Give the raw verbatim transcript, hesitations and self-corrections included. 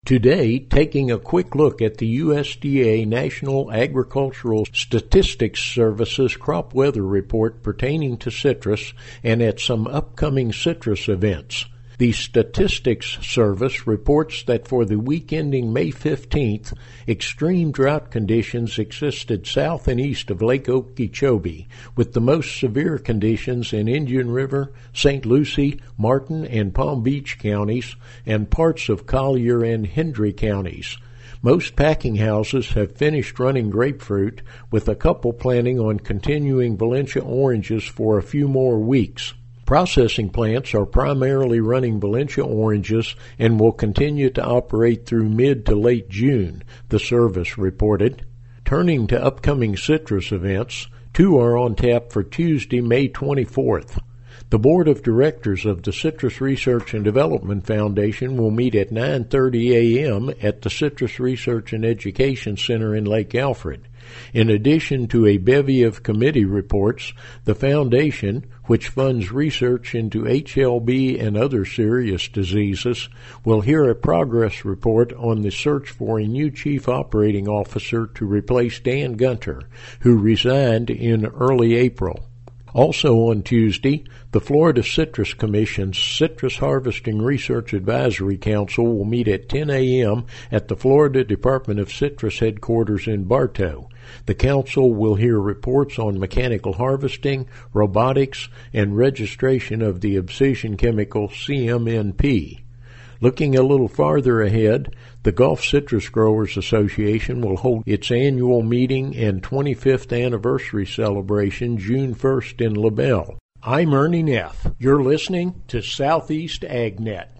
Today, taking a quick look at the U S D A National Agricultural Statistics Service's crop weather report pertaining to citrus and at some upcoming citrus events. The Statistics Service reports that for the week ending May fifteenth, extreme drought conditions existed south and east of Lake Okeechobee, with the most severe conditions in Indian River, Saint Lucie, Martin, and Palm Beach counties, and parts of Collier and Hendry counties. Most packing houses have finished running grapefruit, with a couple planning on continuing Valencia oranges for a few more weeks. Processing plants are primarily running Valencia oranges and will continue to operate through mid to late June, the service reported. Turning to upcoming citrus events, two are on tap for Tuesday, May twenty-fourth. The Board of Directors of the Citrus Research and Development Foundation will meet at nine thirty a.m. at the Citrus Research and Education Center in Lake Alfred. In addition to a bevy of committee reports, the Foundation, which funds research into H L B and other serious diseases, will hear a progress report on the search for a new chief operating officer to replace Dan Gunter, who resigned in early April. Also on Tuesday, the Florida Citrus Commission's Citrus Harvesting Research Advisory Council will meet at ten a.m. at the Florida Department of Citrus headquarters in Bartow. The council will hear reports on mechanical harvesting, robotics, and registration of the abscission chemical C M N P. Looking a little farther ahead, the Gulf Citrus Growers Association will hold its annual meeting and twenty-fifth anniversary celebration June first in LaBelle. I'm Ernie Neff. You're listening to Southeast AgNet.